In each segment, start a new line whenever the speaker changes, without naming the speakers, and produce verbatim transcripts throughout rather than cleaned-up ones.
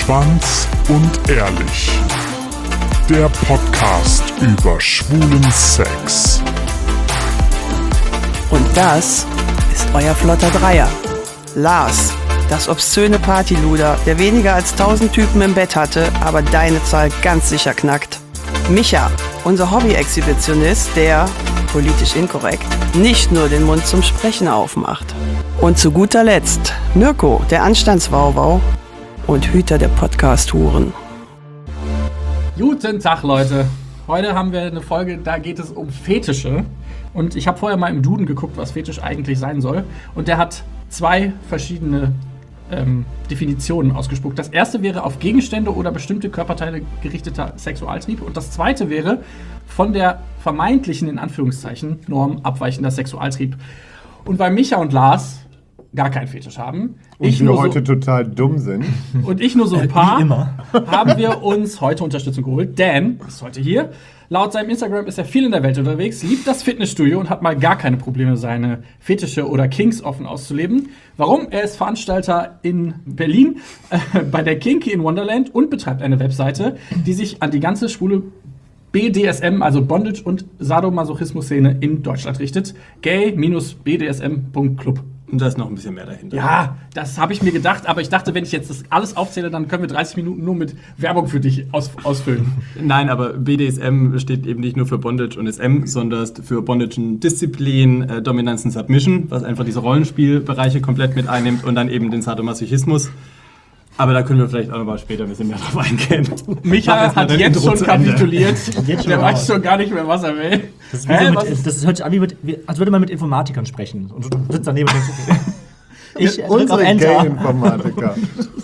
Schwanz und Ehrlich. Der Podcast über schwulen Sex.
Und das ist euer flotter Dreier. Lars, das obszöne Partyluder, der weniger als tausend Typen im Bett hatte, aber deine Zahl ganz sicher knackt. Micha, unser Hobby-Exhibitionist, der, politisch inkorrekt, nicht nur den Mund zum Sprechen aufmacht. Und zu guter Letzt Mirko, der Anstandswauwau und Hüter der Podcast-Huren.
Guten Tag, Leute. Heute haben wir eine Folge, da geht es um Fetische. Und ich habe vorher mal im Duden geguckt, was Fetisch eigentlich sein soll. Und der hat zwei verschiedene ähm, Definitionen ausgespuckt. Das erste wäre auf Gegenstände oder bestimmte Körperteile gerichteter Sexualtrieb. Und das zweite wäre von der vermeintlichen, in Anführungszeichen, Norm abweichender Sexualtrieb. Und weil Micha und Lars gar keinen Fetisch haben.
Und
ich
wir
nur
heute
so,
total dumm sind.
Und ich nur so ein paar.
Wie immer.
Haben wir uns heute Unterstützung geholt. Dan ist heute hier. Laut seinem Instagram ist er viel in der Welt unterwegs, liebt das Fitnessstudio und hat mal gar keine Probleme, seine Fetische oder Kinks offen auszuleben. Warum? Er ist Veranstalter in Berlin äh, bei der Kinky in Wonderland und betreibt eine Webseite, die sich an die ganze schwule B D S M, also Bondage- und Sadomasochismus-Szene in Deutschland richtet. gay B D S M Punkt club.
Und da ist noch ein bisschen mehr dahinter.
Ja, das habe ich mir gedacht, aber ich dachte, wenn ich jetzt das alles aufzähle, dann können wir dreißig Minuten nur mit Werbung für dich aus, ausfüllen.
Nein, aber B D S M steht eben nicht nur für Bondage und S M, sondern für Bondage und Disziplin, äh, Dominanz und Submission, was einfach diese Rollenspielbereiche komplett mit einnimmt und dann eben den Sadomasochismus. Aber da können wir vielleicht auch noch mal später ein bisschen mehr drauf eingehen.
Micha hat jetzt schon kapituliert.
Jetzt schon
Der
raus.
weiß schon gar nicht mehr, was er will.
Das, ist wie
Hä,
so
was
mit,
ist-
das hört sich an, wie mit, wie, als würde man mit Informatikern sprechen. Und du sitzt daneben und denkst, ich drück auf
Unsere
Enter.
Gay-Informatiker.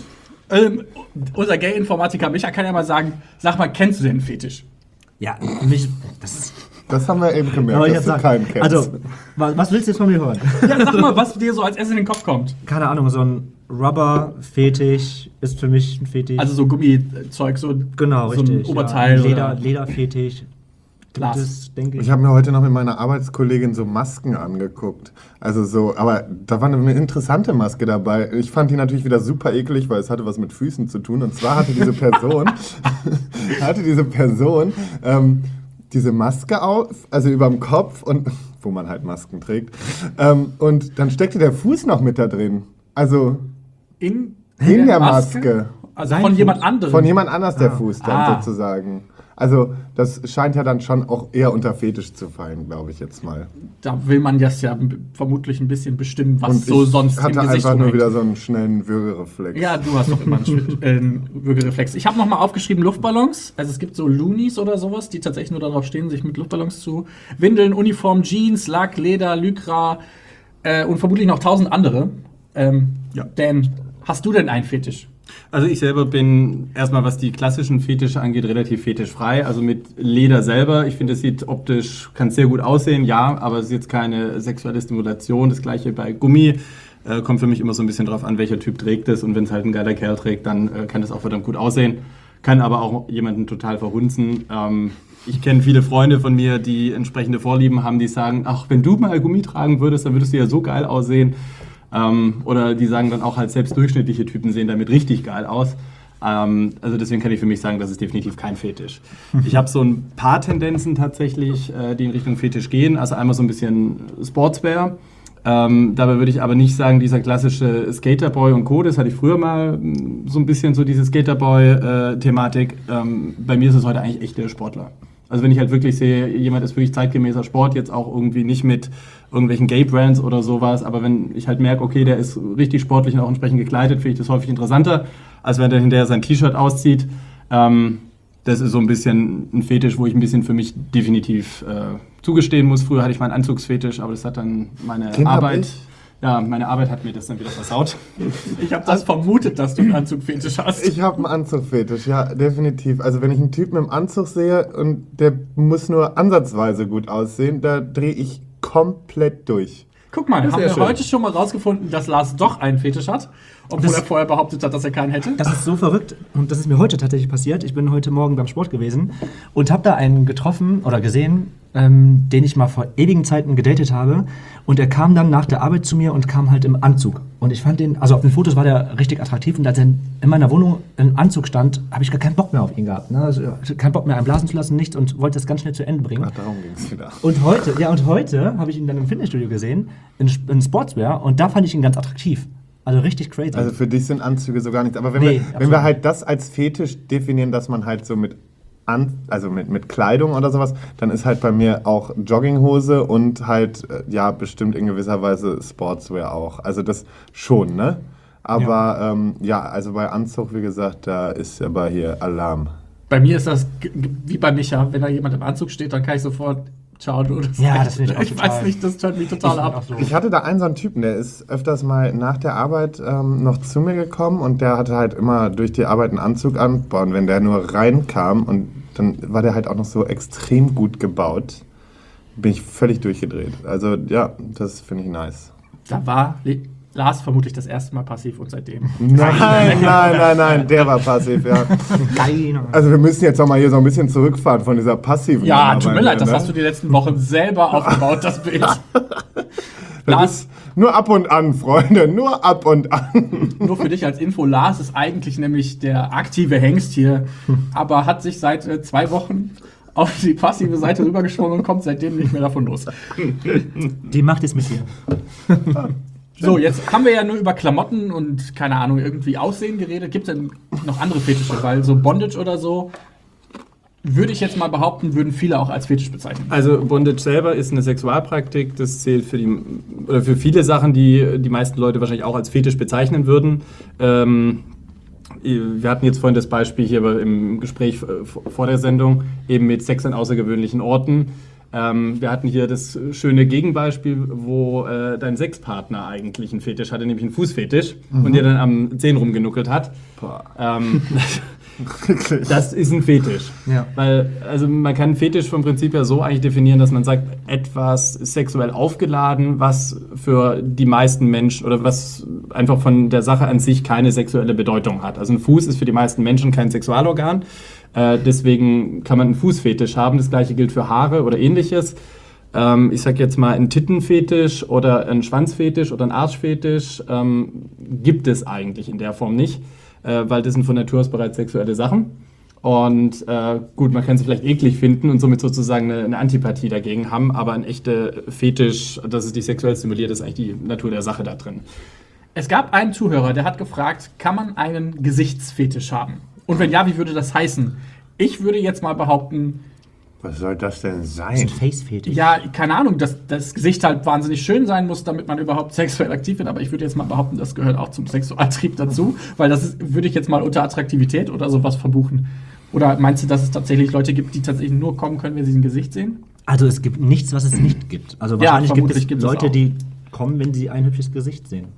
Ähm, unser Gay-Informatiker Micha kann ja mal sagen, sag mal, kennst du den Fetisch?
Ja, für mich, das ist...
Das haben wir eben gemerkt,
Aber ich
dass du
hab
keinen
gesagt,
kennst.
also, wa- was willst du jetzt von mir hören?
Ja, sag mal, was dir so als erstes in den Kopf kommt.
Keine Ahnung, so ein Rubber-Fetisch ist für mich ein Fetisch.
Also so Gummizeug, so,
genau,
so ein
richtig.
Oberteil.
Ja, Leder,
oder-
Lederfetisch.
Glas.
Das denke ich.
Ich habe mir heute noch mit meiner Arbeitskollegin so Masken angeguckt. Also so, aber da war eine interessante Maske dabei. Ich fand die natürlich wieder super eklig, weil es hatte was mit Füßen zu tun. Und zwar hatte diese Person, hatte diese Person ähm, diese Maske auf, also über dem Kopf und wo man halt Masken trägt. Ähm, und dann steckte der Fuß noch mit da drin. Also
In,
in der Maske.
Also
Sein
von
Fuß.
jemand anderem.
Von jemand anders der
Ah.
Fuß dann
Ah.
sozusagen. Also das scheint ja dann schon auch eher unter Fetisch zu fallen, glaube ich jetzt mal.
Da will man das ja b- vermutlich ein bisschen bestimmen, was
Und
so
ich
sonst
hatte
im Gesicht
einfach nur
rumhängt.
wieder so einen schnellen Würgereflex.
Ja, du hast doch immer einen Schw- äh, einen Würgereflex. Ich habe nochmal aufgeschrieben Luftballons. Also es gibt so Loonies oder sowas, die tatsächlich nur darauf stehen, sich mit Luftballons zu windeln. Uniform, Jeans, Lack, Leder, Lycra äh, und vermutlich noch tausend andere. Ähm,
Ja.
Dan, hast du denn einen Fetisch?
Also ich selber bin erstmal, was die klassischen Fetische angeht, relativ fetischfrei. Also mit Leder selber. Ich finde, es sieht optisch, kann sehr gut aussehen, ja, aber es ist jetzt keine sexuelle Stimulation. Das gleiche bei Gummi. Äh, kommt für mich immer so ein bisschen drauf an, welcher Typ trägt es. Und wenn es halt ein geiler Kerl trägt, dann äh, kann das auch verdammt gut aussehen. Kann aber auch jemanden total verhunzen. Ähm, ich kenne viele Freunde von mir, die entsprechende Vorlieben haben, die sagen, ach, wenn du mal Gummi tragen würdest, dann würdest du ja so geil aussehen. Ähm, oder die sagen dann auch halt, selbst durchschnittliche Typen sehen damit richtig geil aus. Ähm, also deswegen kann ich für mich sagen, das ist definitiv kein Fetisch. Ich habe so ein paar Tendenzen tatsächlich, äh, die in Richtung Fetisch gehen. Also einmal so ein bisschen Sportswear. Ähm, dabei würde ich aber nicht sagen, dieser klassische Skaterboy und Co., das hatte ich früher mal mh, so ein bisschen so diese Skaterboy-Thematik. Ähm, bei mir ist es heute eigentlich echt der Sportler. Also wenn ich halt wirklich sehe, jemand ist wirklich zeitgemäßer Sport, jetzt auch irgendwie nicht mit irgendwelchen Gay-Brands oder sowas, aber wenn ich halt merke, okay, der ist richtig sportlich und auch entsprechend gekleidet, finde ich das häufig interessanter, als wenn der hinterher sein T-Shirt auszieht. Ähm, das ist so ein bisschen ein Fetisch, wo ich ein bisschen für mich definitiv äh, zugestehen muss. Früher hatte ich meinen Anzugsfetisch, aber das hat dann meine
Den hab
Arbeit...
ich.
Ja, meine Arbeit hat mir das dann wieder versaut.
Ich habe das vermutet, dass du einen Anzugfetisch hast.
Ich habe einen Anzugfetisch, ja, definitiv. Also wenn ich einen Typen im Anzug sehe und der muss nur ansatzweise gut aussehen, da drehe ich komplett durch.
Guck mal, haben
Sehr
wir
schön.
heute schon mal rausgefunden, dass Lars doch einen Fetisch hat, obwohl
Das-
er vorher behauptet hat, dass er keinen hätte.
Das ist so verrückt und das ist mir heute tatsächlich passiert. Ich bin heute Morgen beim Sport gewesen und habe da einen getroffen oder gesehen, ähm, den ich mal vor ewigen Zeiten gedatet habe. Und er kam dann nach der Arbeit zu mir und kam halt im Anzug. Und ich fand den, also auf den Fotos war der richtig attraktiv. Und als er in meiner Wohnung im Anzug stand, habe ich gar keinen Bock mehr auf ihn gehabt. Ne? Also, keinen Bock mehr einblasen zu lassen, nichts, und wollte das ganz schnell zu Ende bringen.
Ach, darum ging es wieder.
Und heute, ja, und heute habe ich ihn dann im Fitnessstudio gesehen, in, in Sportswear, und da fand ich ihn ganz attraktiv. Also richtig crazy.
Also für dich sind Anzüge so gar nichts. Aber wenn,
Nee,
wir, wenn
absolut
wir halt das als Fetisch definieren, dass man halt so mit, An, also mit, mit Kleidung oder sowas, dann ist halt bei mir auch Jogginghose und halt, äh, ja, bestimmt in gewisser Weise Sportswear auch. Also das schon, ne? Aber ja, ähm, ja also bei Anzug, wie gesagt, da ist aber hier Alarm.
Bei mir ist das g- g- wie bei Micha, wenn da jemand im Anzug steht, dann kann ich sofort schauen. Oder so.
Ja, das finde ich auch
Ich
total.
weiß nicht, das turnt mich total
Ich
ab.
auch so.
Ich hatte da einen so einen Typen, der ist öfters mal nach der Arbeit ähm, noch zu mir gekommen und der hatte halt immer durch die Arbeit einen Anzug an. Boah, und wenn der nur reinkam und dann war der halt auch noch so extrem gut gebaut, bin ich völlig durchgedreht. Also ja, das finde ich nice.
Da war Le- Lars vermutlich das erste Mal passiv und seitdem.
Nein, nein, nein, nein, der war passiv, ja.
Geil.
Also wir müssen jetzt auch mal hier so ein bisschen zurückfahren von dieser passiven
Ja,
Arbeit,
tut mir leid, das
ne?
hast du die letzten Wochen selber aufgebaut, das Bild.
Das
Lars,
ist nur ab und an, Freunde, nur ab und an.
nur für dich als Info, Lars ist eigentlich nämlich der aktive Hengst hier, aber hat sich seit äh, zwei Wochen auf die passive Seite rübergeschwungen und kommt seitdem nicht mehr davon los.
Die Macht ist mit dir.
So, jetzt haben wir ja nur über Klamotten und, keine Ahnung, irgendwie Aussehen geredet. Gibt es denn noch andere Fetische? Weil so Bondage oder so, würde ich jetzt mal behaupten, würden viele auch als Fetisch bezeichnen.
Also Bondage selber ist eine Sexualpraktik, das zählt für die oder für viele Sachen, die die meisten Leute wahrscheinlich auch als Fetisch bezeichnen würden. Ähm, wir hatten jetzt vorhin das Beispiel hier im Gespräch vor der Sendung, eben mit Sex an außergewöhnlichen Orten. Ähm, wir hatten hier das schöne Gegenbeispiel, wo äh, dein Sexpartner eigentlich einen Fetisch hatte, nämlich einen Fußfetisch, mhm. und der dann am Zehen rumgenuckelt hat. Ähm, das ist ein Fetisch.
Ja.
Weil, also man kann Fetisch vom Prinzip her so eigentlich definieren, dass man sagt, etwas sexuell aufgeladen, was für die meisten Menschen oder was einfach von der Sache an sich keine sexuelle Bedeutung hat. Also ein Fuß ist für die meisten Menschen kein Sexualorgan. Äh, deswegen kann man einen Fußfetisch haben. Das gleiche gilt für Haare oder ähnliches. Ähm, ich sag jetzt mal, ein Tittenfetisch oder ein Schwanzfetisch oder ein Arschfetisch ähm, gibt es eigentlich in der Form nicht, äh, weil das sind von Natur aus bereits sexuelle Sachen. Und äh, gut, man kann sie vielleicht eklig finden und somit sozusagen eine, eine Antipathie dagegen haben, aber ein echter Fetisch, dass es dich sexuell stimuliert, ist eigentlich die Natur der Sache da drin.
Es gab einen Zuhörer, der hat gefragt, kann man einen Gesichtsfetisch haben? Und wenn ja, wie würde das heißen? Ich würde jetzt mal behaupten,
Was soll das denn
Das ist
sein?
ein Face-Fetisch.
ja, keine Ahnung, dass das Gesicht halt wahnsinnig schön sein muss, damit man überhaupt sexuell aktiv wird. Aber ich würde jetzt mal behaupten, das gehört auch zum Sexualtrieb dazu. Weil das ist, würde ich jetzt mal unter Attraktivität oder sowas verbuchen. Oder meinst du, dass es tatsächlich Leute gibt, die tatsächlich nur kommen können, wenn sie ein Gesicht sehen?
Also es gibt nichts, was es nicht gibt. Also
Ja,
wahrscheinlich gibt
vermutlich
es
gibt es
Leute,
auch.
die kommen, wenn sie ein hübsches Gesicht sehen.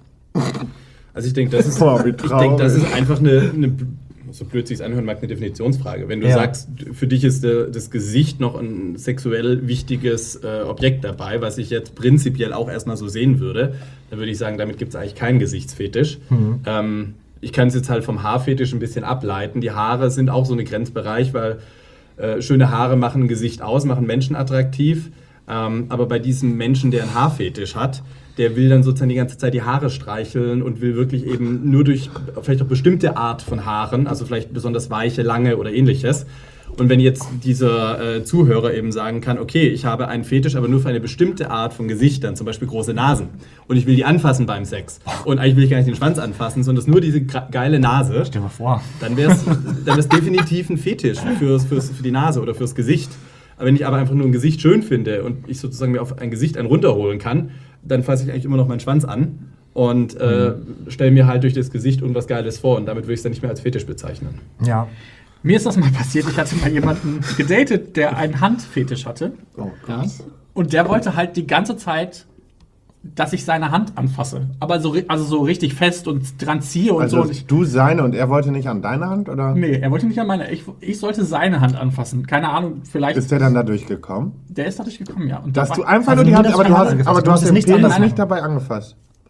Also ich denke, das ist,
Boah, wie
ich denke, das
traurig.
ist einfach eine, eine, so blöd sich anhören mag, eine Definitionsfrage. Wenn du
Ja.
sagst, für dich ist der, das Gesicht noch ein sexuell wichtiges äh, Objekt dabei, was ich jetzt prinzipiell auch erstmal so sehen würde, dann würde ich sagen, damit gibt es eigentlich keinen Gesichtsfetisch.
Mhm.
Ähm, ich kann es jetzt halt vom Haarfetisch ein bisschen ableiten. Die Haare sind auch so ein Grenzbereich, weil äh, schöne Haare machen ein Gesicht aus, machen Menschen attraktiv. Ähm, aber bei diesem Menschen, der einen Haarfetisch hat, der will dann sozusagen die ganze Zeit die Haare streicheln und will wirklich eben nur durch vielleicht auch bestimmte Art von Haaren, also vielleicht besonders weiche, lange oder ähnliches. Und wenn jetzt dieser äh, Zuhörer eben sagen kann, okay, ich habe einen Fetisch, aber nur für eine bestimmte Art von Gesichtern, zum Beispiel große Nasen, und ich will die anfassen beim Sex, und eigentlich will ich gar nicht den Schwanz anfassen, sondern nur diese gra- geile Nase,
Stell dir mal vor.
dann wäre es dann wär's definitiv ein Fetisch fürs, fürs, für die Nase oder fürs Gesicht. Aber wenn ich aber einfach nur ein Gesicht schön finde und ich sozusagen mir auf ein Gesicht einen runterholen kann, dann fasse ich eigentlich immer noch meinen Schwanz an und äh, stelle mir halt durch das Gesicht irgendwas Geiles vor, und damit würde ich es dann nicht mehr als Fetisch bezeichnen.
Ja.
Mir ist das mal passiert, ich hatte mal jemanden gedatet, der einen Handfetisch hatte.
Oh
Ja. Und der wollte halt die ganze Zeit, dass ich seine Hand anfasse. Aber so, ri- also so richtig fest und dran ziehe und so.
Also
Und ich,
du seine und er wollte nicht an deine Hand, oder?
nee, er wollte nicht an meine. Ich, ich sollte seine Hand anfassen. Keine Ahnung, vielleicht.
Ist der dann da durchgekommen?
der ist dadurch gekommen, ja. Und da
Dass
war-
du einfach
Also
nur die
nur
Hand,
das
aber du
Hand
hast,
angefasst.
aber
Du
du hast
musst
den
nichts
Penis
anderes
nicht
machen.
dabei angefasst.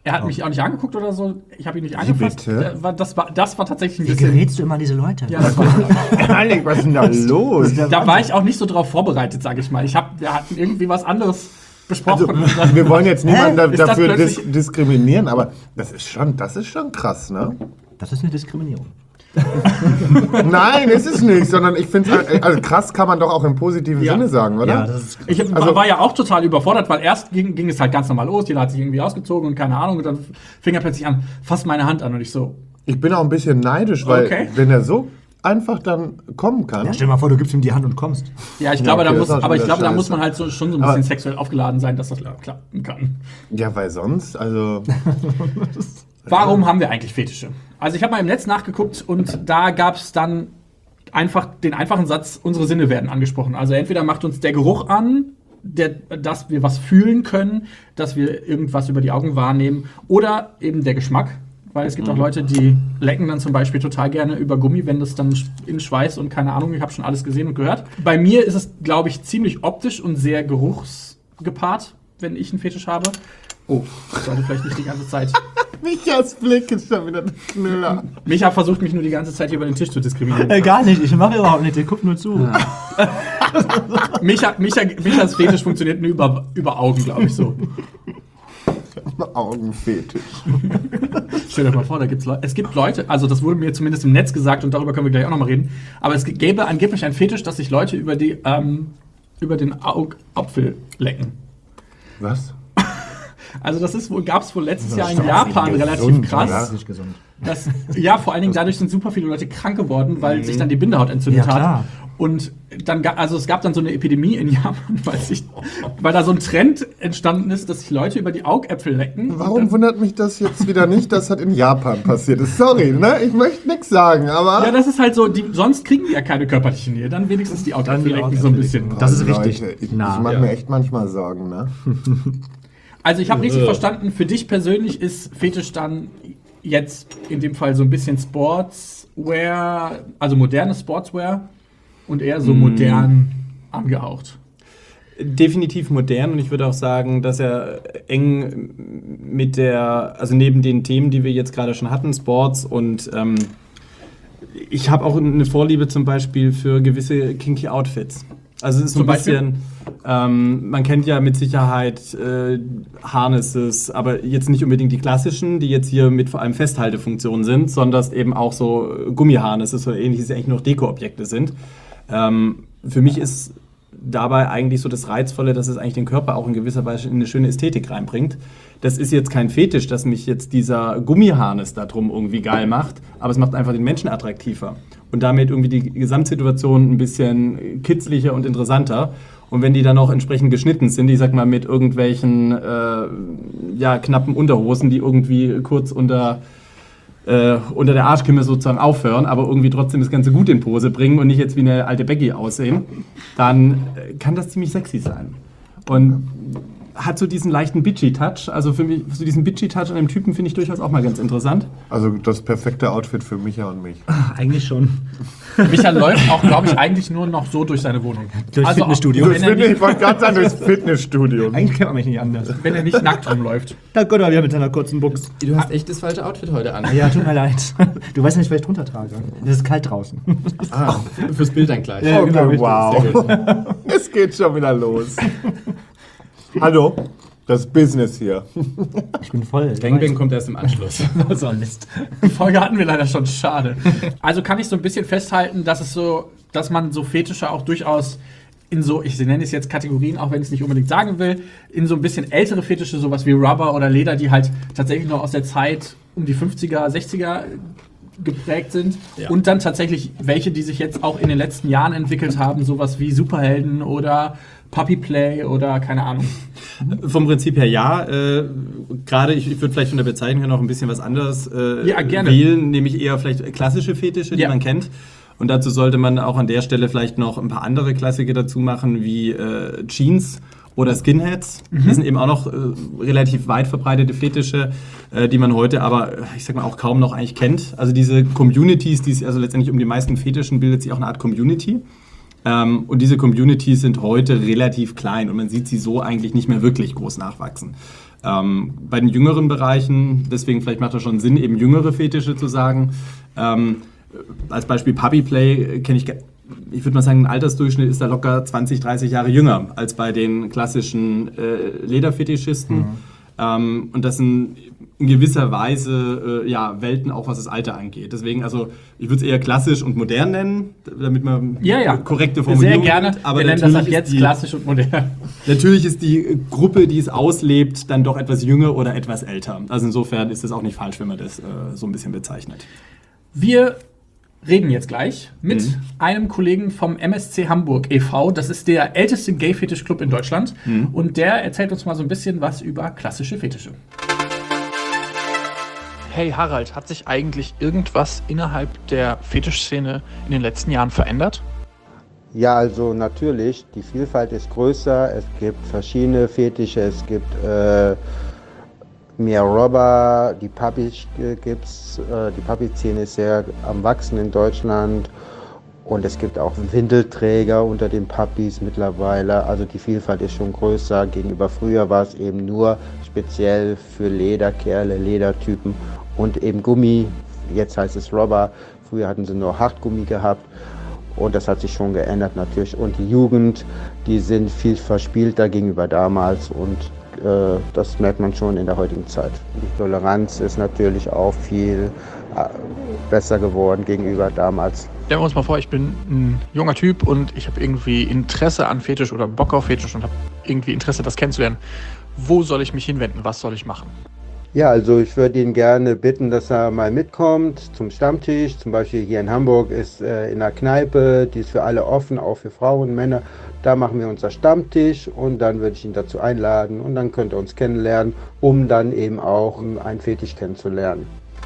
Er hat
Oh.
mich auch nicht angeguckt oder so. Ich habe ihn nicht angefasst.
bitte?
Äh, war- Das war, das war tatsächlich ein
Wie
bisschen.
gerätst du immer an diese Leute?
Ja, das war,
Alex, was ist denn da los?
da war ich auch nicht so drauf vorbereitet, sage ich mal. Ich hab, wir hatten irgendwie was anderes besprochen.
Also, wir wollen jetzt niemanden da,
Ist das
dafür dis
plötzlich-
diskriminieren, aber das ist schon, das ist schon krass, ne?
Das ist eine Diskriminierung.
Nein, ist es nicht, sondern ich finde es, also krass kann man doch auch im positiven
Ja.
Sinne sagen, oder?
Ja, das ist
Ich
Also-
war ja auch total überfordert, weil erst ging, ging es halt ganz normal los. Jeder hat sich irgendwie ausgezogen und keine Ahnung. Und dann fing er plötzlich an, fasst meine Hand an und ich so.
Ich bin auch ein bisschen neidisch, weil
Okay.
wenn er so einfach dann kommen kann.
Ja, stell dir mal vor, du gibst ihm die Hand und kommst.
Ja, ich
Ja,
glaube,
okay,
da
das
muss,
ist auch
aber ich
schon
glaube, da
wieder
muss man
scheiße.
halt so, schon so ein
Aber-
bisschen sexuell aufgeladen sein, dass das klappen kann.
Ja, weil sonst, also.
Warum haben wir eigentlich Fetische? Also ich habe mal im Netz nachgeguckt und da gab es dann einfach den einfachen Satz, unsere Sinne werden angesprochen. Also entweder macht uns der Geruch an, der, dass wir was fühlen können, dass wir irgendwas über die Augen wahrnehmen oder eben der Geschmack. Weil es gibt auch Leute, die lecken dann zum Beispiel total gerne über Gummi, wenn das dann in Schweiß und keine Ahnung, ich habe schon alles gesehen und gehört. Bei mir ist es, glaube ich, ziemlich optisch und sehr geruchsgepaart, wenn ich einen Fetisch habe. Oh, ich sollte vielleicht nicht die ganze Zeit.
Michas Blick ist schon wieder der Knüller.
Micha versucht mich nur die ganze Zeit hier über den Tisch zu diskriminieren.
Äh, gar nicht, ich mache überhaupt nicht, ich guck nur zu.
Micha, Micha, Michas Fetisch funktioniert nur über, über Augen, glaube ich so.
Augenfetisch.
Stell dir mal vor, da gibt's Leute. Es gibt Leute, also das wurde mir zumindest im Netz gesagt und darüber können wir gleich auch nochmal reden. Aber es gäbe angeblich einen Fetisch, dass sich Leute über, die, ähm, über den Augapfel lecken.
Was?
Also das ist wohl, gab es wohl letztes Jahr in
doch
Japan
nicht
relativ
gesund,
krass.
oder?
Das ist nicht gesund.
Das, ja, vor allen Dingen dadurch sind super viele Leute krank geworden, weil sich dann die Bindehaut entzündet
Ja,
hat.
klar.
Und dann, ga- also es gab dann so eine Epidemie in Japan, weil, sich, weil da so ein Trend entstanden ist, dass sich Leute über die Augäpfel lecken. Und
Warum
dann,
wundert mich das jetzt wieder nicht, dass das in Japan passiert ist? Sorry, ne? Ich möchte nichts sagen, aber.
ja, das ist halt so, die, sonst kriegen die ja keine körperliche Nähe, dann wenigstens die Augäpfel
die
lecken so ein bisschen.
Das ist
Leute,
richtig.
Ich,
Na,
ich mache
ja.
mir echt manchmal Sorgen, ne?
Also ich habe richtig verstanden, für dich persönlich ist Fetisch dann jetzt in dem Fall so ein bisschen Sportswear, also moderne Sportswear und eher so modern angehaucht.
Definitiv modern und ich würde auch sagen, dass er eng mit der, also neben den Themen, die wir jetzt gerade schon hatten, Sports und ähm, ich habe auch eine Vorliebe zum Beispiel für gewisse kinky Outfits. Also es ist so
Zum
ein
Beispiel?
bisschen, ähm, man kennt ja mit Sicherheit äh, Harnesses, aber jetzt nicht unbedingt die klassischen, die jetzt hier mit vor allem Festhaltefunktionen sind, sondern eben auch so Gummiharnesses oder ähnliches, die eigentlich noch Dekoobjekte sind. Ähm, für mich ist dabei eigentlich so das Reizvolle, dass es eigentlich den Körper auch in gewisser Weise in eine schöne Ästhetik reinbringt. Das ist jetzt kein Fetisch, dass mich jetzt dieser Gummiharnes da drum irgendwie geil macht, aber es macht einfach den Menschen attraktiver und damit irgendwie die Gesamtsituation ein bisschen kitzlicher und interessanter. Und wenn die dann auch entsprechend geschnitten sind, ich sag mal mit irgendwelchen äh, ja, knappen Unterhosen, die irgendwie kurz unter Äh, unter der Arschkimme sozusagen aufhören, aber irgendwie trotzdem das Ganze gut in Pose bringen und nicht jetzt wie eine alte Becky aussehen, dann äh, kann das ziemlich sexy sein. Und hat so diesen leichten Bitchy-Touch. Also für mich, so diesen Bitchy-Touch an dem Typen finde ich durchaus auch mal ganz interessant.
Also das perfekte Outfit für Micha und mich.
Eigentlich schon.
Michael läuft auch, glaube ich, eigentlich nur noch so durch seine Wohnung.
Durchs Fitnessstudio.
Auch,
Das
wenn, er
finde ich,
nicht,
ich wollte gerade sagen, durchs Fitnessstudio.
Eigentlich kennt man mich nicht anders.
wenn er nicht nackt rumläuft.
Da Gott, wieder mit seiner kurzen Buchs.
Du hast echt das falsche Outfit heute an.
Ja, tut mir leid. Du weißt nicht, was ich drunter trage. Es ist kalt draußen.
Fürs Bild dann gleich.
Ja, genau,
Okay,
richtig.
wow. Es geht schon wieder los. Hallo, das Business hier.
Ich bin voll.
Gangbang kommt erst im Anschluss.
So ein Mist.
Die Folge hatten wir leider schon, schade. Also kann ich so ein bisschen festhalten, dass es so, dass man so Fetische auch durchaus in so, ich nenne es jetzt Kategorien, auch wenn ich es nicht unbedingt sagen will, in so ein bisschen ältere Fetische, sowas wie Rubber oder Leder, die halt tatsächlich noch aus der Zeit um die fünfziger, sechziger geprägt sind.
Ja.
Und dann tatsächlich welche, die sich jetzt auch in den letzten Jahren entwickelt haben, sowas wie Superhelden oder Puppy Play oder keine Ahnung.
Vom Prinzip her ja. Äh, Gerade, ich, ich würde vielleicht von der Bezeichnung her noch ein bisschen was anderes äh,
Ja, gerne.
wählen, nämlich eher vielleicht klassische Fetische, die
Ja.
man kennt. Und dazu sollte man auch an der Stelle vielleicht noch ein paar andere Klassiker dazu machen, wie äh, Jeans oder Skinheads. Die sind eben auch noch äh, relativ weit verbreitete Fetische, äh, die man heute aber, äh, ich sag mal, auch kaum noch eigentlich kennt. Also diese Communities, die sich also letztendlich um die meisten Fetischen bildet sich auch eine Art Community. Ähm, und diese Communities sind heute relativ klein und man sieht sie so eigentlich nicht mehr wirklich groß nachwachsen. Ähm, bei den jüngeren Bereichen, deswegen vielleicht macht das schon Sinn, eben jüngere Fetische zu sagen. Ähm, als Beispiel Puppy Play kenne ich, ich würde mal sagen, ein Altersdurchschnitt ist da locker zwanzig, dreißig Jahre jünger als bei den klassischen äh, Lederfetischisten. Mhm. Ähm, und das sind in gewisser Weise äh, ja, Welten, auch was das Alter angeht. Deswegen, also ich würde es eher klassisch und modern nennen, damit man
ja, ja.
korrekte Formulierung
Sehr gerne,
hat. Aber
wir nennen das ab jetzt die, klassisch und modern.
Natürlich ist die Gruppe, die es auslebt, dann doch etwas jünger oder etwas älter. Also insofern ist es auch nicht falsch, wenn man das äh, so ein bisschen bezeichnet.
Wir reden jetzt gleich mit
mhm.
einem Kollegen vom M S C Hamburg e V. Das ist der älteste Gay-Fetisch-Club in Deutschland. Mhm. Und der erzählt uns mal so ein bisschen was über klassische Fetische.
Hey Harald, hat sich eigentlich irgendwas innerhalb der Fetischszene in den letzten Jahren verändert?
Ja, also natürlich, die Vielfalt ist größer, es gibt verschiedene Fetische, es gibt äh, mehr Robber, die Puppy gibt's, äh, die Puppy-Szene ist sehr am Wachsen in Deutschland und es gibt auch Windelträger unter den Puppies mittlerweile, also die Vielfalt ist schon größer. Gegenüber früher war es eben nur speziell für Lederkerle, Ledertypen und eben Gummi, jetzt heißt es Robber, früher hatten sie nur Hartgummi gehabt. Und das hat sich schon geändert natürlich. Und die Jugend, die sind viel verspielter gegenüber damals und äh, das merkt man schon in der heutigen Zeit. Die Toleranz ist natürlich auch viel äh, besser geworden gegenüber damals.
Stellen wir uns mal vor, ich bin ein junger Typ und ich habe irgendwie Interesse an Fetisch oder Bock auf Fetisch und habe irgendwie Interesse, das kennenzulernen. Wo soll ich mich hinwenden? Was soll ich machen?
Ja, also ich würde ihn gerne bitten, dass er mal mitkommt zum Stammtisch. Zum Beispiel hier in Hamburg ist äh, in der Kneipe, die ist für alle offen, auch für Frauen und Männer. Da machen wir unser Stammtisch und dann würde ich ihn dazu einladen und dann könnt ihr uns kennenlernen, um dann eben auch einen Fetisch kennenzulernen.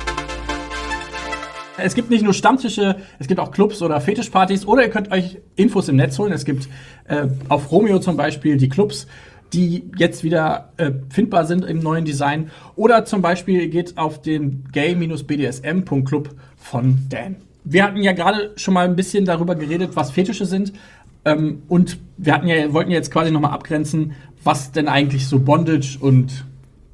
Es gibt nicht nur Stammtische, es gibt auch Clubs oder Fetischpartys oder ihr könnt euch Infos im Netz holen. Es gibt äh, auf Romeo zum Beispiel die Clubs, die jetzt wieder äh, findbar sind im neuen Design. Oder zum Beispiel geht auf den gay B D S M Punkt club von Dan. Wir hatten ja gerade schon mal ein bisschen darüber geredet, was Fetische sind. Ähm, und wir hatten ja, wollten ja jetzt quasi nochmal abgrenzen, was denn eigentlich so Bondage und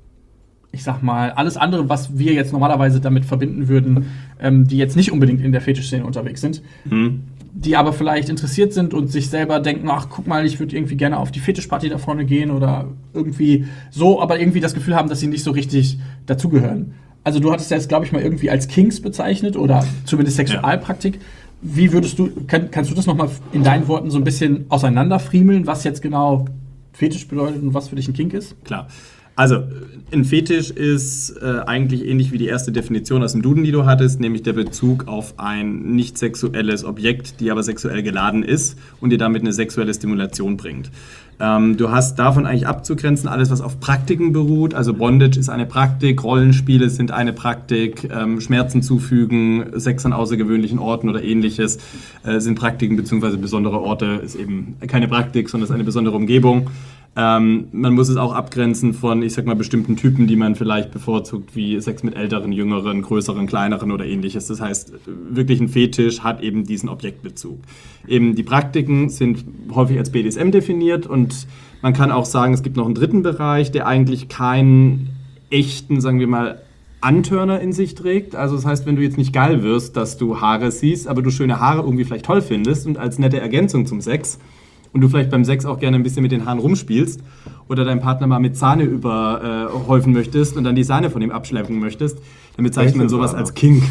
ich sag mal, alles andere, was wir jetzt normalerweise damit verbinden würden, ähm, die jetzt nicht unbedingt in der Fetischszene unterwegs sind. Mhm. Die aber vielleicht interessiert sind und sich selber denken, ach, guck mal, ich würde irgendwie gerne auf die Fetischparty da vorne gehen oder irgendwie so, aber irgendwie das Gefühl haben, dass sie nicht so richtig dazugehören. Also du hattest ja jetzt, glaube ich, mal irgendwie als Kinks bezeichnet oder zumindest Sexualpraktik. Ja. Wie würdest du, kann, kannst du das nochmal in deinen Worten so ein bisschen auseinanderfriemeln, was jetzt genau Fetisch bedeutet und was für dich ein Kink ist?
Klar. Also, ein Fetisch ist äh, eigentlich ähnlich wie die erste Definition aus dem Duden, die du hattest, nämlich der Bezug auf ein nicht sexuelles Objekt, die aber sexuell geladen ist und dir damit eine sexuelle Stimulation bringt. Ähm, du hast davon eigentlich abzugrenzen alles, was auf Praktiken beruht. Also Bondage ist eine Praktik, Rollenspiele sind eine Praktik, ähm, Schmerzen zufügen, Sex an außergewöhnlichen Orten oder ähnliches äh, sind Praktiken, beziehungsweise besondere Orte ist eben keine Praktik, sondern ist eine besondere Umgebung. Ähm, man muss es auch abgrenzen von, ich sag mal, bestimmten Typen, die man vielleicht bevorzugt, wie Sex mit älteren, jüngeren, größeren, kleineren oder ähnliches. Das heißt, wirklich ein Fetisch hat eben diesen Objektbezug. Eben die Praktiken sind häufig als B D S M definiert und man kann auch sagen, es gibt noch einen dritten Bereich, der eigentlich keinen echten, sagen wir mal, Antörner in sich trägt. Also das heißt, wenn du jetzt nicht geil wirst, dass du Haare siehst, aber du schöne Haare irgendwie vielleicht toll findest und als nette Ergänzung zum Sex, und du vielleicht beim Sex auch gerne ein bisschen mit den Haaren rumspielst oder deinen Partner mal mit Sahne überhäufen äh, möchtest und dann die Sahne von ihm abschleppen möchtest, dann bezeichnet man sowas als Kink.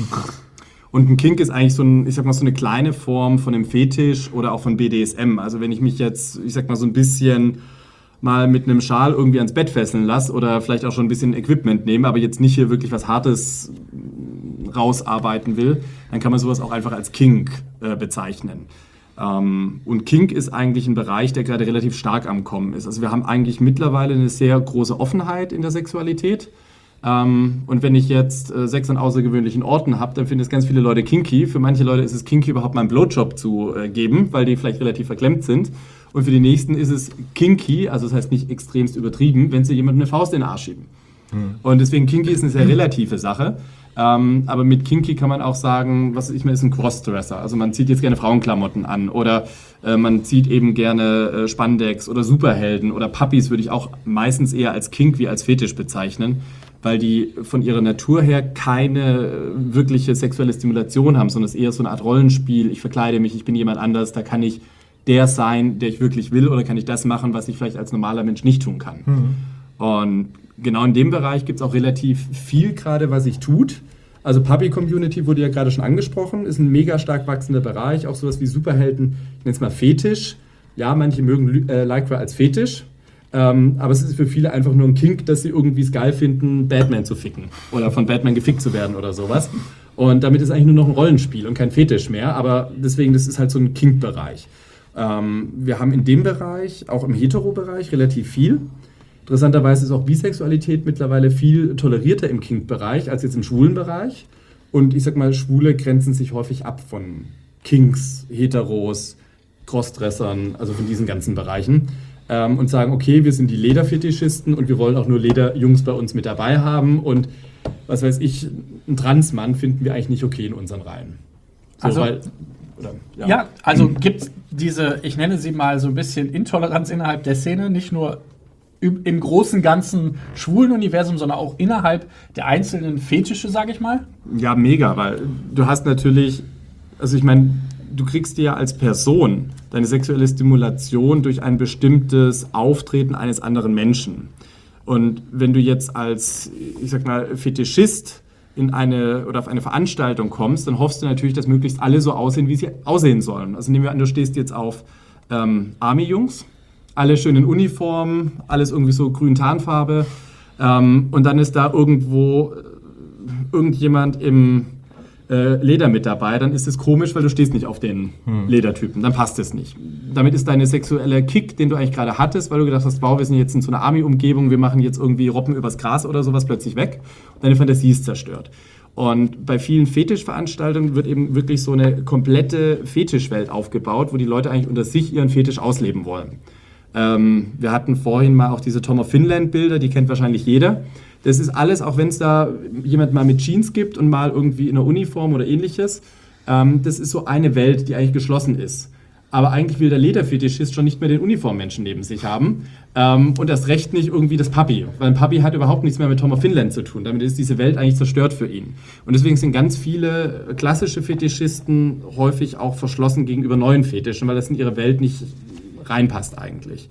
Und ein Kink ist eigentlich so, ein, ich sag mal, so eine kleine Form von einem Fetisch oder auch von B D S M. Also wenn ich mich jetzt, ich sag mal, so ein bisschen mal mit einem Schal irgendwie ans Bett fesseln lasse oder vielleicht auch schon ein bisschen Equipment nehme, aber jetzt nicht hier wirklich was Hartes rausarbeiten will, dann kann man sowas auch einfach als Kink äh, bezeichnen. Um, und Kink ist eigentlich ein Bereich, der gerade relativ stark am Kommen ist. Also wir haben eigentlich mittlerweile eine sehr große Offenheit in der Sexualität. Um, und wenn ich jetzt äh, Sex an außergewöhnlichen Orten habe, dann finden es ganz viele Leute kinky. Für manche Leute ist es kinky, überhaupt mal einen Blowjob zu äh, geben, weil die vielleicht relativ verklemmt sind. Und für die nächsten ist es kinky, also das heißt nicht extremst übertrieben, wenn sie jemandem eine Faust in den Arsch schieben. Mhm. Und deswegen Kinky ist eine sehr relative Sache. Ähm, aber mit Kinky kann man auch sagen, was ich meine, ist ein Crossdresser. Also man zieht jetzt gerne Frauenklamotten an oder äh, man zieht eben gerne äh, Spandex oder Superhelden oder Puppies würde ich auch meistens eher als Kink wie als Fetisch bezeichnen, weil die von ihrer Natur her keine wirkliche sexuelle Stimulation haben, sondern es ist eher so eine Art Rollenspiel. Ich verkleide mich, ich bin jemand anders, da kann ich der sein, der ich wirklich will, oder kann ich das machen, was ich vielleicht als normaler Mensch nicht tun kann. Mhm. Und genau in dem Bereich gibt es auch relativ viel gerade, was sich tut. Also Puppy-Community wurde ja gerade schon angesprochen, ist ein mega stark wachsender Bereich, auch sowas wie Superhelden, ich nenne es mal Fetisch. Ja, manche mögen äh, Lycra als Fetisch, ähm, aber es ist für viele einfach nur ein Kink, dass sie irgendwie es geil finden, Batman zu ficken oder von Batman gefickt zu werden oder sowas. Und damit ist eigentlich nur noch ein Rollenspiel und kein Fetisch mehr, aber deswegen, das ist halt so ein Kink-Bereich. Ähm, wir haben in dem Bereich, auch im Hetero-Bereich, relativ viel. Interessanterweise ist auch Bisexualität mittlerweile viel tolerierter im Kink-Bereich als jetzt im schwulen Bereich. Und ich sag mal, Schwule grenzen sich häufig ab von Kinks, Heteros, Crossdressern, also von diesen ganzen Bereichen. Ähm, und sagen, okay, wir sind die Lederfetischisten und wir wollen auch nur Lederjungs bei uns mit dabei haben. Und was weiß ich, einen Transmann finden wir eigentlich nicht okay in unseren Reihen. So,
also,
weil, oder, ja.
ja, also gibt es diese, ich nenne sie mal so ein bisschen Intoleranz innerhalb der Szene, nicht nur im großen, ganzen schwulen Universum, sondern auch innerhalb der einzelnen Fetische, sage ich mal?
Ja, mega, weil du hast natürlich, also ich meine, du kriegst dir ja als Person deine sexuelle Stimulation durch ein bestimmtes Auftreten eines anderen Menschen. Und wenn du jetzt als, ich sag mal, Fetischist in eine oder auf eine Veranstaltung kommst, dann hoffst du natürlich, dass möglichst alle so aussehen, wie sie aussehen sollen. Also nehmen wir an, du stehst jetzt auf ähm, Army-Jungs, alle schön in Uniform, alles irgendwie so grün Tarnfarbe. Ähm, und dann ist da irgendwo irgendjemand im äh, Leder mit dabei. Dann ist es komisch, weil du stehst nicht auf den hm. Ledertypen. Dann passt es nicht. Damit ist deine sexuelle Kick, den du eigentlich gerade hattest, weil du gedacht hast, wow, wir sind jetzt in so einer Army-Umgebung, wir machen jetzt irgendwie Robben übers Gras oder sowas, plötzlich weg. Und deine Fantasie ist zerstört. Und bei vielen Fetischveranstaltungen wird eben wirklich so eine komplette Fetischwelt aufgebaut, wo die Leute eigentlich unter sich ihren Fetisch ausleben wollen. Ähm, wir hatten vorhin mal auch diese Tom of Finland Bilder, die kennt wahrscheinlich jeder. Das ist alles, auch wenn es da jemand mal mit Jeans gibt und mal irgendwie in einer Uniform oder ähnliches, ähm, das ist so eine Welt, die eigentlich geschlossen ist. Aber eigentlich will der Lederfetischist schon nicht mehr den Uniformmenschen neben sich haben ähm, und erst recht nicht irgendwie das Puppy, weil ein Puppy hat überhaupt nichts mehr mit Tom of Finland zu tun. Damit ist diese Welt eigentlich zerstört für ihn. Und deswegen sind ganz viele klassische Fetischisten häufig auch verschlossen gegenüber neuen Fetischen, weil das in ihre Welt nicht reinpasst eigentlich.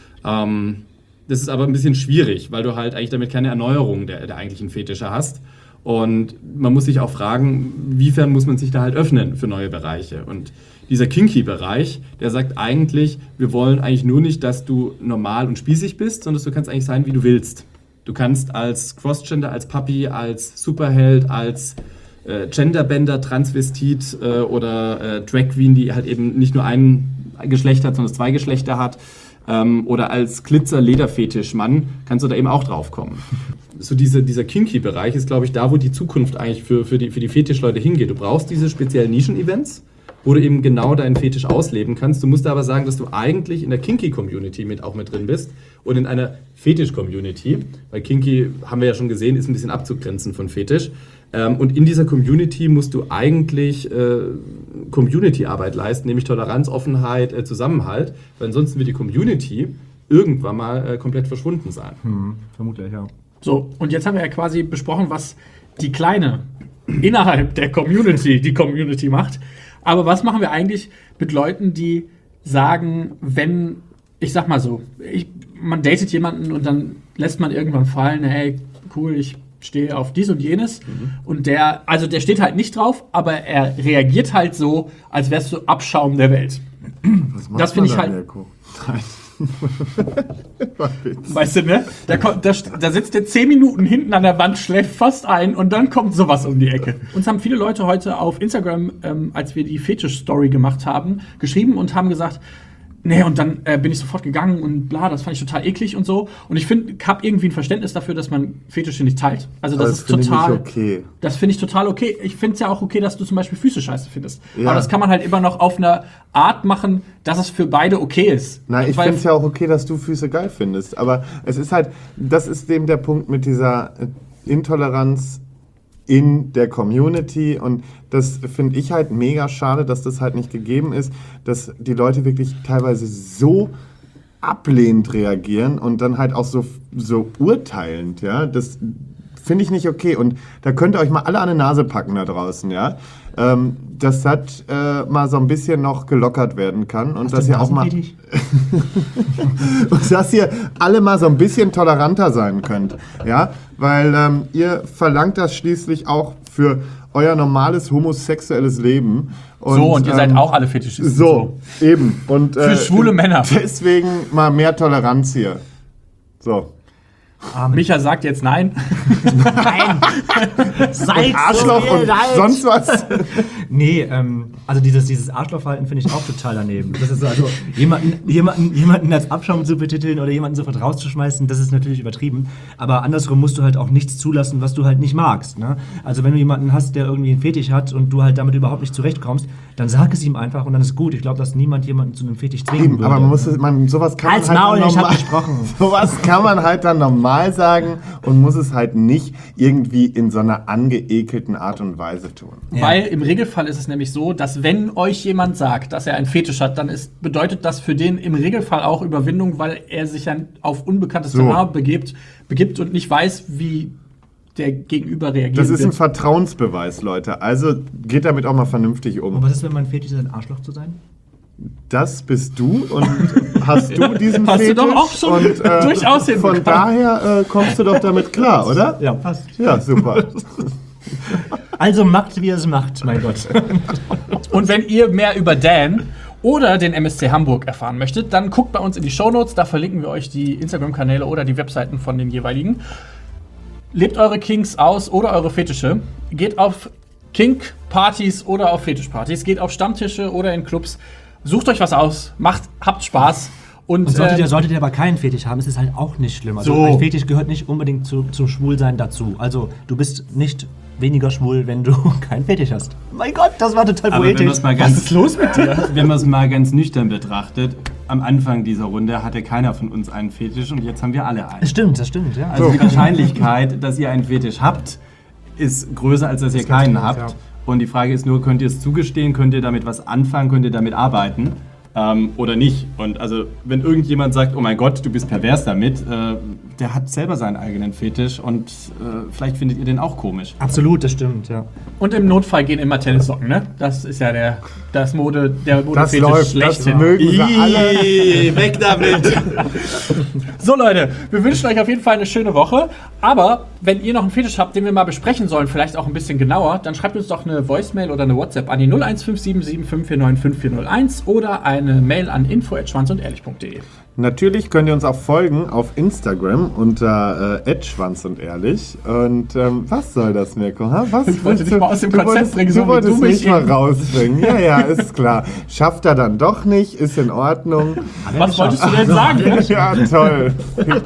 Ähm, das ist aber ein bisschen schwierig, weil du halt eigentlich damit keine Erneuerung der, der eigentlichen Fetische hast. Und man muss sich auch fragen, wiefern muss man sich da halt öffnen für neue Bereiche. Und dieser Kinky-Bereich, der sagt eigentlich, wir wollen eigentlich nur nicht, dass du normal und spießig bist, sondern du kannst eigentlich sein, wie du willst. Du kannst als Crossgender, als Puppy, als Superheld, als äh, Genderbender, Transvestit äh, oder äh, Drag Queen, die halt eben nicht nur ein Geschlecht hat, sondern zwei Geschlechter hat, ähm, oder als Glitzer-Lederfetischmann, kannst du da eben auch drauf kommen. So diese, dieser Kinky-Bereich ist, glaube ich, da, wo die Zukunft eigentlich für, für die, für die Fetischleute hingeht. Du brauchst diese speziellen Nischen-Events, wo du eben genau deinen Fetisch ausleben kannst. Du musst aber sagen, dass du eigentlich in der Kinky-Community mit, auch mit drin bist und in einer Fetisch-Community, weil Kinky, haben wir ja schon gesehen, ist ein bisschen abzugrenzen von Fetisch. Ähm, und in dieser Community musst du eigentlich äh, Community-Arbeit leisten, nämlich Toleranz, Offenheit, äh, Zusammenhalt, weil ansonsten wird die Community irgendwann mal äh, komplett verschwunden sein.
Hm, vermutlich, ja.
So, und jetzt haben wir ja quasi besprochen, was die Kleine innerhalb der Community die Community macht. Aber was machen wir eigentlich mit Leuten, die sagen, wenn, ich sag mal so, ich, man datet jemanden und dann lässt man irgendwann fallen, hey, cool, ich stehe auf dies und jenes. Mhm. Und der, also der steht halt nicht drauf, aber er reagiert halt so, als wärst du Abschaum der Welt.
Was macht
das finde ich
da,
halt.
Mirko?
Weißt du, ne? Da, kommt, da, da sitzt der zehn Minuten hinten an der Wand, schläft fast ein und dann kommt sowas um die Ecke. Uns haben viele Leute heute auf Instagram, ähm, als wir die Fetisch-Story gemacht haben, geschrieben und haben gesagt, Nee, und dann äh, bin ich sofort gegangen und bla, das fand ich total eklig und so. Und ich finde, ich habe irgendwie ein Verständnis dafür, dass man Fetische nicht teilt. Also das,
Aber das
ist
finde
total.
ich nicht okay.
Das finde ich total okay. Ich finde es ja auch okay, dass du zum Beispiel Füße scheiße findest.
Ja.
Aber das kann man halt immer noch auf eine Art machen, dass es für beide okay ist.
Nein, ich
Weil-
finde es ja auch okay, dass du Füße geil findest. Aber es ist halt, das ist eben der Punkt mit dieser äh, Intoleranz in der Community. Und das finde ich halt mega schade, dass das halt nicht gegeben ist, dass die Leute wirklich teilweise so ablehnend reagieren und dann halt auch so, so urteilend, ja. Das finde ich nicht okay. Und da könnt ihr euch mal alle an die Nase packen da draußen, ja. Ähm, dass das äh, mal so ein bisschen noch gelockert werden kann und dass ihr auch mal und dass ihr alle mal so ein bisschen toleranter sein könnt, ja, weil ähm, ihr verlangt das schließlich auch für euer normales homosexuelles Leben. Und,
So, und ihr seid
ähm,
auch alle Fetischisten.
So, eben. Und,
Für schwule Männer.
Deswegen mal mehr Toleranz hier. So.
Micha sagt jetzt nein.
Nein! Seid
Arschloch und sonst was.
Nee, ähm, also dieses, dieses Arschlochverhalten finde ich auch total daneben. Das ist so, also jemanden, jemanden, jemanden als Abschaum zu betiteln oder jemanden sofort rauszuschmeißen, das ist natürlich übertrieben. Aber andersrum musst du halt auch nichts zulassen, was du halt nicht magst. Ne? Also wenn du jemanden hast, der irgendwie einen Fetisch hat und du halt damit überhaupt nicht zurechtkommst, dann sag es ihm einfach und dann ist gut. Ich glaube, dass niemand jemanden zu einem Fetisch zwingen
Eben,
würde.
aber man muss es, man, sowas kann
Halt's
man halt
Maul,
dann
ich hab
normal,
gesprochen.
sowas kann man halt dann normal sagen und muss es halt nicht irgendwie in so einer angeekelten Art und Weise tun.
Ja.
Weil im Regelfall ist es nämlich so, dass wenn euch jemand sagt, dass er einen Fetisch hat, dann ist, bedeutet das für den im Regelfall auch Überwindung, weil er sich dann auf unbekanntes
So.
Terrain begibt, begibt und nicht weiß, wie der Gegenüber reagiert.
Das ist ein
wird.
Vertrauensbeweis, Leute. Also geht damit auch mal vernünftig
Und
um.
was ist, wenn mein Fetisch ist, ein Arschloch zu sein?
Das bist du und hast du diesen
Hast du
Fetisch
doch auch schon
und, äh,
durchaus
von
hinbekommen.
daher äh, kommst du doch damit klar, oder?
Ja, passt.
Ja, super.
Also macht, wie ihr es macht, mein Gott.
Und wenn ihr mehr über Dan oder den M S C Hamburg erfahren möchtet, dann guckt bei uns in die Shownotes, da verlinken wir euch die Instagram-Kanäle oder die Webseiten von den jeweiligen. Lebt eure Kinks aus oder eure Fetische. Geht auf Kink-Partys oder auf Fetischpartys. Geht auf Stammtische oder in Clubs. Sucht euch was aus, macht, habt Spaß. Und,
Und solltet
äh,
ihr, solltet ihr aber keinen Fetisch haben, ist es halt auch nicht schlimm. Also
So.
ein Fetisch gehört nicht unbedingt zu, zum Schwulsein dazu. Also du bist nicht weniger schwul, wenn du keinen Fetisch hast. Mein Gott, das war total
Aber wenn
poetisch.
man es mal
was
ganz,
ist los mit dir?
wenn man es mal ganz nüchtern betrachtet, am Anfang dieser Runde hatte keiner von uns einen Fetisch und jetzt haben wir alle einen.
Das stimmt, das stimmt, ja.
Also die Wahrscheinlichkeit, dass ihr einen Fetisch habt, ist größer, als dass ihr keinen habt.
ja.
Und die Frage ist nur, könnt ihr es zugestehen, könnt ihr damit was anfangen, könnt ihr damit arbeiten ähm, oder nicht? Und also wenn irgendjemand sagt, oh mein Gott, du bist pervers damit, äh, der hat selber seinen eigenen Fetisch und äh, vielleicht findet ihr den auch komisch.
Absolut, das stimmt, ja.
Und im Notfall gehen immer Tennissocken, ne? Das ist ja der, das Mode, der
Das
Modefetisch
läuft, das
schlechthin.
mögen wir alle.
Weg damit!
So Leute, wir wünschen euch auf jeden Fall eine schöne Woche. Aber wenn ihr noch einen Fetisch habt, den wir mal besprechen sollen, vielleicht auch ein bisschen genauer, dann schreibt uns doch eine Voicemail oder eine WhatsApp an die null eins fünf sieben sieben fünf vier neun fünf vier null eins oder eine Mail an info at schwanzundehrlich punkt de.
Natürlich könnt ihr uns auch folgen auf Instagram unter äh, schwanz und ehrlich. Und ähm, was soll das, Mirko? Ha? Was
Ich wollte
willst
dich mal aus dem
du
Konzept
wolltest,
bringen, so
du
wie
wolltest
du mich
mich mal
eben.
rausbringen. Ja, ja, ist klar. Schafft er dann doch nicht, ist in Ordnung.
Was wolltest du denn sagen?
Ja, toll.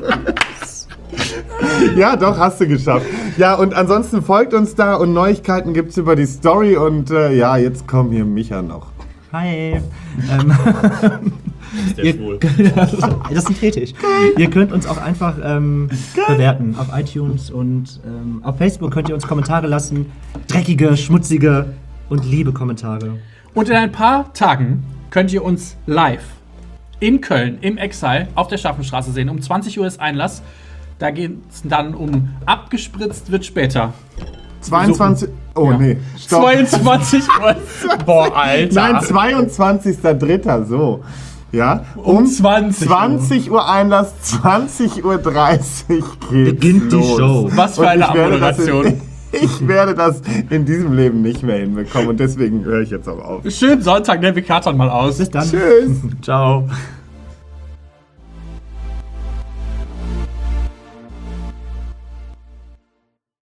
Ja, doch, hast du geschafft. Ja, und ansonsten folgt uns da und Neuigkeiten gibt's über die Story. Und äh, ja, jetzt kommt hier Micha noch.
Hi. Ähm, ihr, das ist ein Fetisch. Ihr könnt uns auch einfach ähm, bewerten auf iTunes und ähm, auf Facebook könnt ihr uns Kommentare lassen. Dreckige, schmutzige und liebe Kommentare.
Und in ein paar Tagen könnt ihr uns live in Köln im Exile auf der Schaffenstraße sehen. Um zwanzig Uhr ist Einlass. Da geht es dann um abgespritzt wird später.
zweiundzwanzig. Oh,
Ja.
nee. Stopp.
zweiundzwanzig Uhr. Boah, Alter.
Nein, zweiundzwanzigster dritter so. Ja,
Um zwanzig Uhr.
zwanzig Uhr Einlass, zwanzig Uhr dreißig geht's
Beginnt die
los.
Show.
Was für
Und
eine
ich werde das in-
Abmoderation.
Ich werde das in diesem Leben nicht mehr hinbekommen und deswegen höre ich jetzt auch auf.
Schönen Sonntag, der Vikaton mal aus.
Bis dann.
Tschüss.
Ciao.